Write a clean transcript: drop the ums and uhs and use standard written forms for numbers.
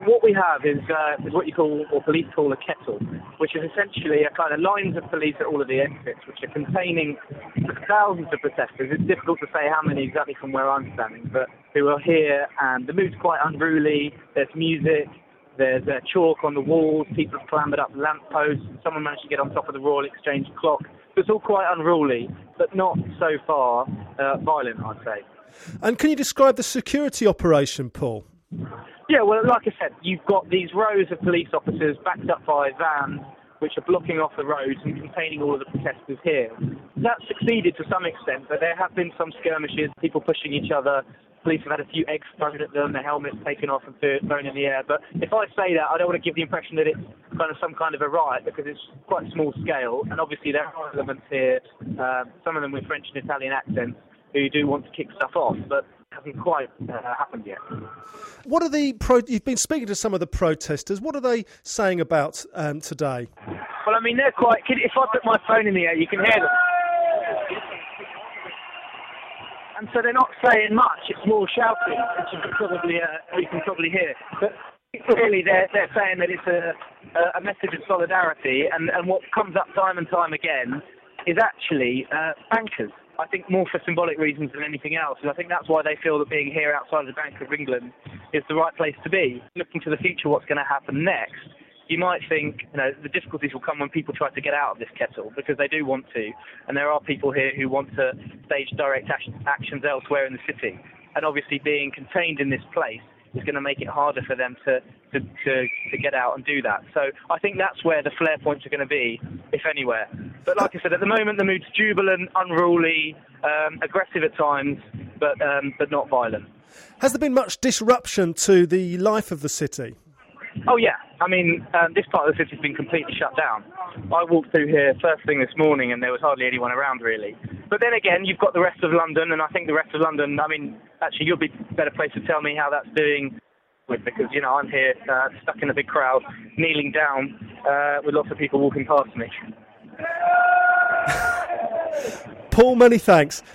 What we have is what you call, or police call, a kettle, which is essentially a kind of lines of police at all of the exits, which are containing thousands of protesters. It's difficult to say how many exactly from where I'm standing, but who are here, and the mood's quite unruly. There's music, there's chalk on the walls, people have clambered up lampposts, someone managed to get on top of the Royal Exchange clock. It's all quite unruly, but not so far violent, I'd say. And can you describe the security operation, Paul? Yeah, well, like I said, you've got these rows of police officers backed up by vans which are blocking off the roads and containing all of the protesters here. That's succeeded to some extent, but there have been some skirmishes, people pushing each other. Police have had a few eggs thrown at them, their helmets taken off and thrown in the air. But if I say that, I don't want to give the impression that it's kind of some kind of a riot, because it's quite small scale. And obviously there are elements here, some of them with French and Italian accents, who do want to kick stuff off, but it hasn't quite happened yet. What are you've been speaking to some of the protesters. What are they saying about today? Well, I mean, they're quite... If I put my phone in the air, you can hear them. And so they're not saying much. It's more shouting, which you can probably hear. But really, they're saying that it's a message of solidarity, and what comes up time and time again is actually bankers. I think more for symbolic reasons than anything else, and I think that's why they feel that being here outside of the Bank of England is the right place to be. Looking to the future, what's going to happen next, you might think, the difficulties will come when people try to get out of this kettle, because they do want to, and there are people here who want to stage direct actions elsewhere in the city, and obviously being contained in this place is going to make it harder for them to get out and do that. So I think that's where the flare points are going to be, if anywhere. But like I said, at the moment the mood's jubilant, unruly, aggressive at times, but not violent. Has there been much disruption to the life of the city? Oh yeah, I mean, this part of the city's been completely shut down. I walked through here first thing this morning and there was hardly anyone around really. But then again, you've got the rest of London, and I think the rest of London, I mean, actually you'll be a better place to tell me how that's doing, because, I'm here stuck in a big crowd, kneeling down with lots of people walking past me. Paul, many thanks.